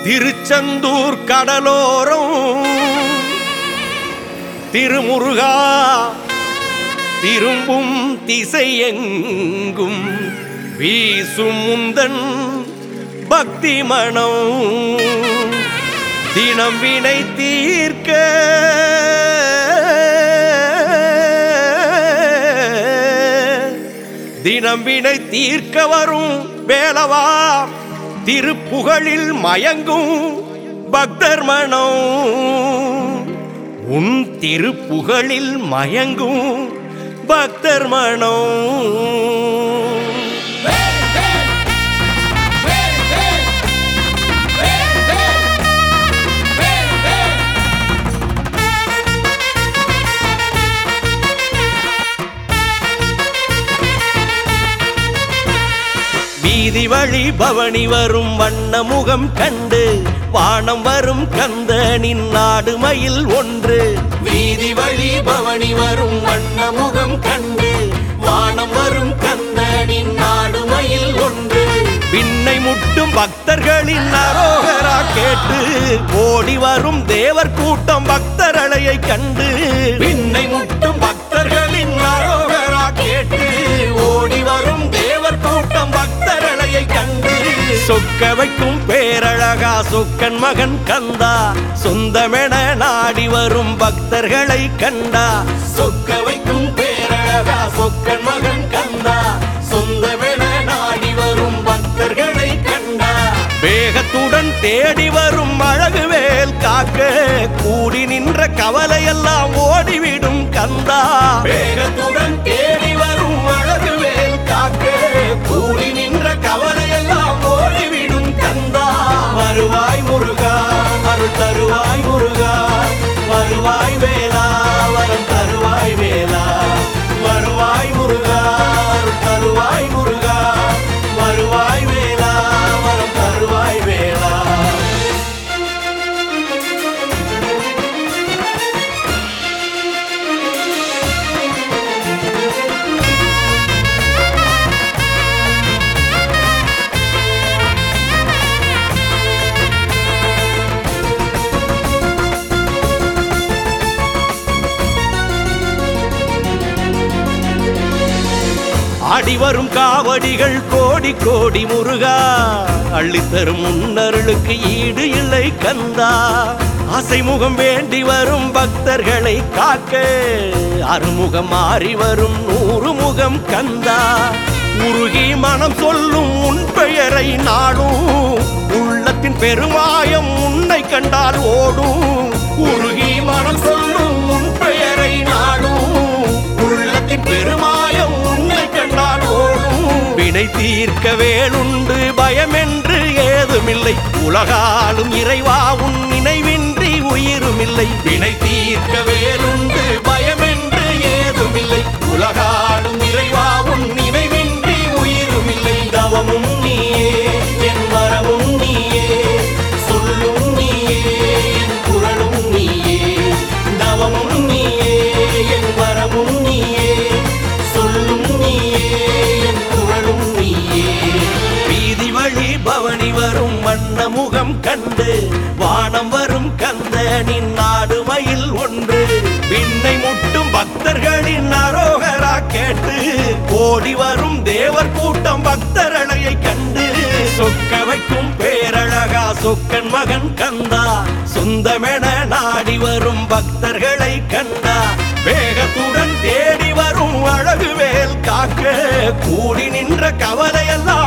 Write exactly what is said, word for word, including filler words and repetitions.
திருச்செந்தூர் கடலோரம் திருமுருகா திரும்பும் திசையெங்கும் வீசும் முந்தன் பக்தி மனம் தினம் வினை தீர்க்க தினம் வினை தீர்க்க வரும் வேலவா திருப்புகழில் மயங்கும் பக்தர் மனம் உன் திருப்புகழில் மயங்கும் பக்தர் மனம் வீதி வழி பவனி வரும் வண்ண முகம் கண்டு வானம் வரும் கந்தனின் நாடு மயில் ஒன்று வீதி வழி பவனி வரும் வண்ண முகம் கண்டு வானம் வரும் கந்தனின் நாடு மயில் ஒன்று விண்ணை முட்டும் பக்தர்களின் அரோகரா கேட்டு ஓடி வரும் தேவர் கூட்டம் பக்தர் அலையை கண்டு விண்ணை முட்டும் பக்தர்களின் அரோகரா கேட்டு ஓடி வரும் தேவர் கூட்டம் பக்தர் அலையை கண்டு சொக்க வைக்கும் பேரழகா சொக்கன் மகன் கந்தா சொந்தமென நாடி வரும் பக்தர்களை கண்டா சொக்க வைக்கும் பேரழகா சொக்கன் மகன் கந்தா சொந்தமென நாடி வரும் பக்தர்களை கண்டா வேகத்துடன் தேடி வரும் அழகு வேல் காக்க கூடி நின்ற கவலையெல்லாம் ஓடிவிடும் கந்தா வேகத்துடன் தேடி வரும் அழகு வேல் காக்க கூடி நின்ற கவலையெல்லாம் ஓடிவிடும் கந்தா வருவாய் முருகா அருள் தருவாய் முருகா வருவாய் வேலா வரம் தருவாய் வேலா வருவாய் முருகா அருள் தருவாய் முருகா வருவாய் வேலா வரம் தருவாய் வேலா ஆடி வரும் காவடிகள் கோடி கோடி முருகா அள்ளித்தரும் முன்னருளுக்கு ஈடு இல்லை கந்தா ஆசைமுகம் வேண்டி வரும் பக்தர்களை காக்க அறுமுகம் மாறி வரும் நூறு முகம் கந்தா உருகி மனம் சொல்லும் உன் பெயரை நாடும் உள்ளத்தின் பெருமாயம் உன்னை கண்டால் ஓடும் உருகி மனம் சொல்லும் உன் பெயரை நாடும் உள்ளத்தின் பெருமாயம் உன்னை கண்டால் ஓடும் வினை தீர்க்க வேலுண்டு பயமென்று ஏதுமில்லை உலகாலும் இறைவா உன் நினைவின்றி உயிருமில்லை வினை தீர்க்க வேலுண்டு பயமென்று ஏதுமில்லை உலகாலும் இறைவா உன் நினைவின்றி உயிருமில்லை தவமும் நீயே என் வரமும் நீயே சொல்லும் நீயே என் குரலும் நீயே தவமும் நீயே என் வரமும் நீயே சொல்லும் நீயே என் குரலும் நீயே வீதி வழி பவனி வரும் வண்ண முகம் கண்டு வானம் வரும் கந்தனின் நாடு மயில் ஒன்று விண்ணை முட்டும் பக்தர்களின் அரோகரா கேட்டு ஓடி வரும் தேவர் கூட்டம் பக்தர் அலையை கண்டு சொக்க வைக்கும் பேரழகா சொக்கன் மகன் கந்தா சொந்தமென நாடி வரும் பக்தர்களை கண்டா வேகத்துடன் தேடி வரும் அழகு வேல் காக்க கூடி நின்ற கவலையெல்லாம்